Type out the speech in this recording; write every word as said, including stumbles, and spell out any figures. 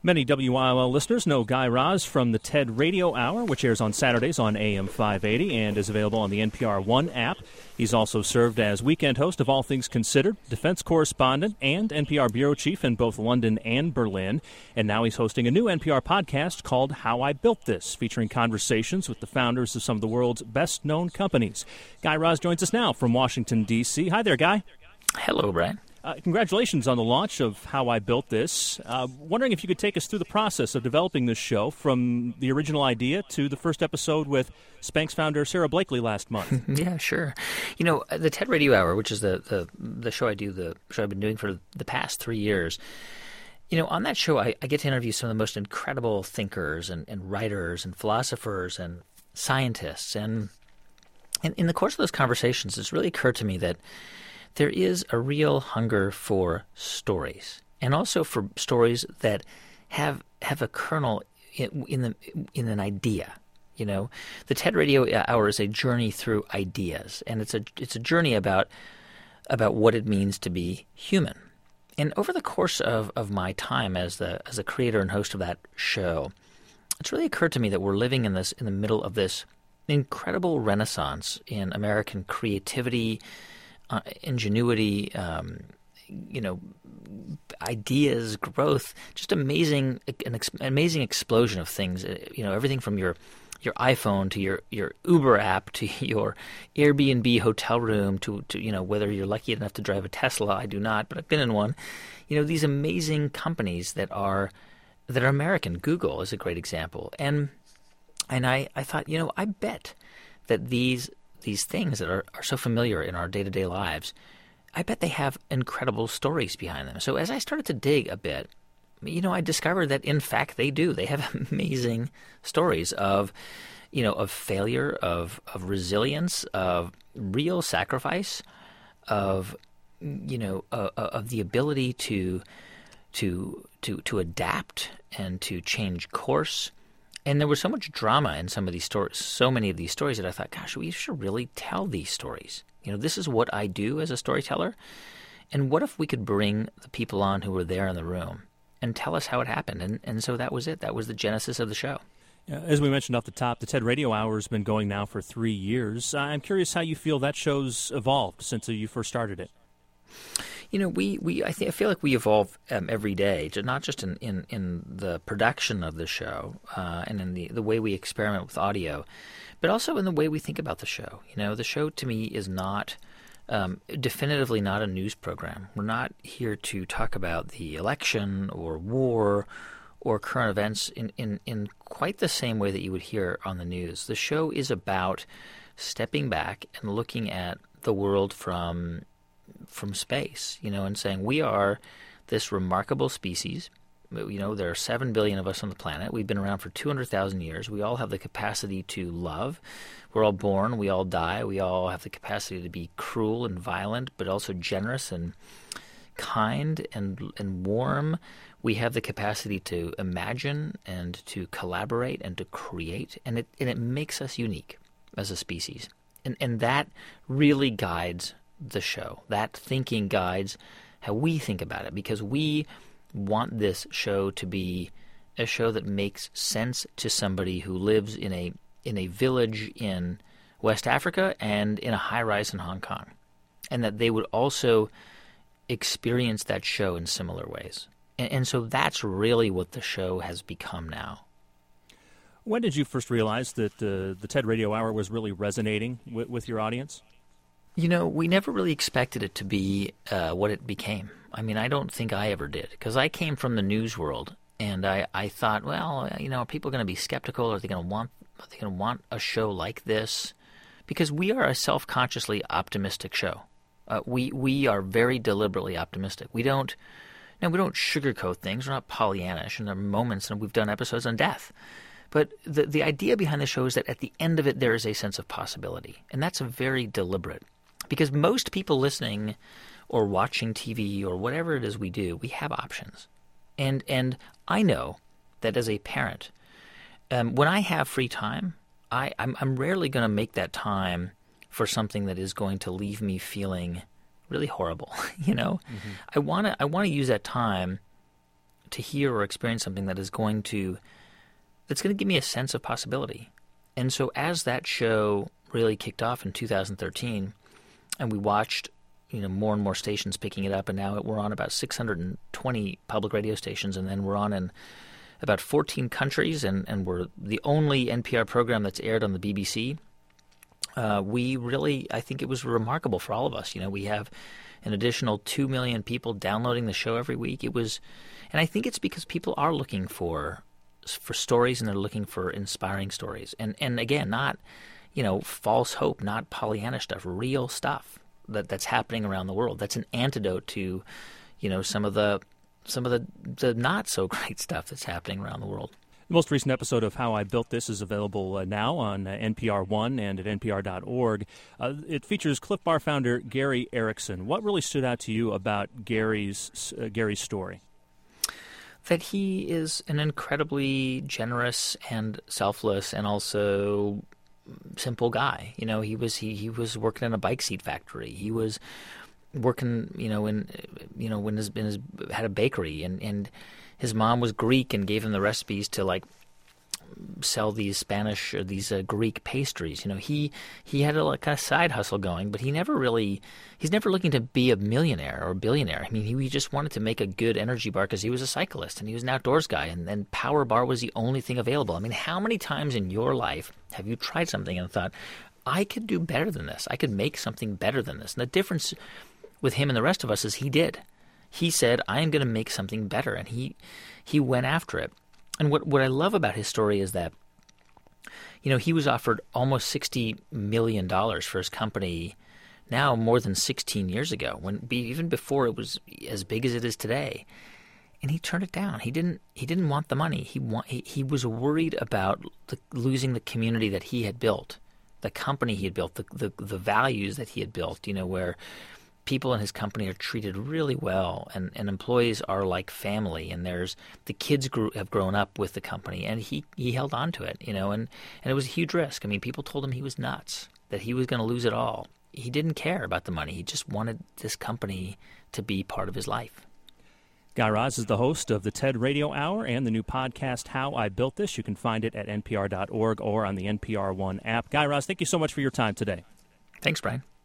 Many W I L L listeners know Guy Raz from the TED Radio Hour, which airs on Saturdays on A M five eighty and is available on the N P R One app. He's also served as weekend host of All Things Considered, defense correspondent, and N P R bureau chief in both London and Berlin. And now he's hosting a new N P R podcast called How I Built This, featuring conversations with the founders of some of the world's best-known companies. Guy Raz joins us now from Washington, D C Hi there, Guy. Hello, Brian. Uh, congratulations on the launch of How I Built This. Uh, wondering if you could take us through the process of developing this show from the original idea to the first episode with Spanx founder Sarah Blakely last month. Yeah, sure. You know, the TED Radio Hour, which is the, the, the show I do, the show I've been doing for the past three years, you know, on that show I, I get to interview some of the most incredible thinkers and, and writers and philosophers and scientists. And, and in the course of those conversations, it's really occurred to me that there is a real hunger for stories, and also for stories that have have a kernel in, in the in an idea. You know, the TED Radio Hour is a journey through ideas, and it's a it's a journey about about what it means to be human. And over the course of, of my time as the as a creator and host of that show, it's really occurred to me that we're living in this in the middle of this incredible renaissance in American creativity, Uh, ingenuity, um, you know, ideas, growth, just amazing, an ex- amazing explosion of things. Uh, you know, everything from your your iPhone to your, your Uber app to your Airbnb hotel room to, to, you know, whether you're lucky enough to drive a Tesla. I do not, but I've been in one. You know, these amazing companies that are that are American. Google is a great example. And and I, I thought, you know, I bet that these these things that are, are so familiar in our day-to-day lives, I bet they have incredible stories behind them. So as I started to dig a bit, you know, I discovered that in fact they do. They have amazing stories of, you know, of failure, of of resilience, of real sacrifice, of, you know, uh, of the ability to to to to adapt and to change course. And there was so much drama in some of these stories, so many of these stories, that I thought, gosh, we should really tell these stories. You know, this is what I do as a storyteller. And what if we could bring the people on who were there in the room and tell us how it happened? And and so that was it. That was the genesis of the show. Yeah, as we mentioned off the top, the TED Radio Hour has been going now for three years. I'm curious how you feel that show's evolved since you first started it. You know, we, we I, think, I feel like we evolve um, every day, to not just in, in, in the production of the show uh, and in the, the way we experiment with audio, but also in the way we think about the show. You know, the show to me is not um, definitively not a news program. We're not here to talk about the election or war or current events in, in, in quite the same way that you would hear on the news. The show is about stepping back and looking at the world from from space, you know, and saying we are this remarkable species. You know, there are seven billion of us on the planet. We've been around for two hundred thousand years. We all have the capacity to love. We're all born. We all die. We all have the capacity to be cruel and violent, but also generous and kind and and warm. We have the capacity to imagine and to collaborate and to create, and it and it makes us unique as a species. And and that really guides the show. That thinking guides how we think about it, because we want this show to be a show that makes sense to somebody who lives in a in a village in West Africa and in a high-rise in Hong Kong, and that they would also experience that show in similar ways. And, and so that's really what the show has become now. When did you first realize that uh, the TED Radio Hour was really resonating with, with your audience? You know, we never really expected it to be uh, what it became. I mean, I don't think I ever did, because I came from the news world, and I, I thought, well, you know, are people going to be skeptical? Are they going to want? Are they going to want a show like this? Because we are a self-consciously optimistic show. Uh, we we are very deliberately optimistic. We don't, no, we don't sugarcoat things. We're not Pollyannish, and there are moments, and we've done episodes on death. But the the idea behind the show is that at the end of it, there is a sense of possibility, and that's a very deliberate. Because most people listening or watching T V or whatever it is we do, we have options. And and I know that as a parent, um, when I have free time, I, I'm, I'm rarely going to make that time for something that is going to leave me feeling really horrible. You know, mm-hmm. I want to I want to use that time to hear or experience something that is going to that's going to give me a sense of possibility. And so as that show really kicked off in two thousand thirteen, and we watched, you know, more and more stations picking it up, and now we're on about six hundred twenty public radio stations, and then we're on in about fourteen countries, and, and we're the only N P R program that's aired on the B B C. Uh, we really, I think it was remarkable for all of us. You know, we have an additional two million people downloading the show every week. It was, and I think it's because people are looking for for stories, and they're looking for inspiring stories. And and again, not, you know, false hope, not Pollyanna stuff, real stuff that that's happening around the world. That's an antidote to, you know, some of the some of the, the not so great stuff that's happening around the world. The most recent episode of How I Built This is available uh, now on uh, N P R One and at N P R dot org. Uh, it features Clif Bar founder Gary Erickson. What really stood out to you about Gary's uh, Gary's story? That he is an incredibly generous and selfless and also simple guy. You know, he was he, he was working in a bike seat factory. He was working, you know, in you know when his, in his had a bakery, and and his mom was Greek and gave him the recipes to like sell these Spanish or these uh, Greek pastries. You know, he he had a like, kind of side hustle going, but he never really he's never looking to be a millionaire or a billionaire. I mean, he, he just wanted to make a good energy bar because he was a cyclist and he was an outdoors guy, and then Power Bar was the only thing available. I mean, how many times in your life have you tried something and thought, I could do better than this? I could make something better than this. And the difference with him and the rest of us is he did. He said, I am going to make something better, and he he went after it. And what, what I love about his story is that, you know, he was offered almost sixty million dollars for his company now more than sixteen years ago, when even before it was as big as it is today. And he turned it down. He didn't he didn't want the money. He want, he, he was worried about the, losing the community that he had built, the company he had built, the, the the values that he had built, you know, where people in his company are treated really well, and, and employees are like family, and there's the kids grew, have grown up with the company, and he, he held on to it, you know, and, and it was a huge risk. I mean, people told him he was nuts, that he was going to lose it all. He didn't care about the money. He just wanted this company to be part of his life. Guy Raz is the host of the TED Radio Hour and the new podcast, How I Built This. You can find it at N P R dot org or on the N P R One app. Guy Raz, thank you so much for your time today. Thanks, Brian.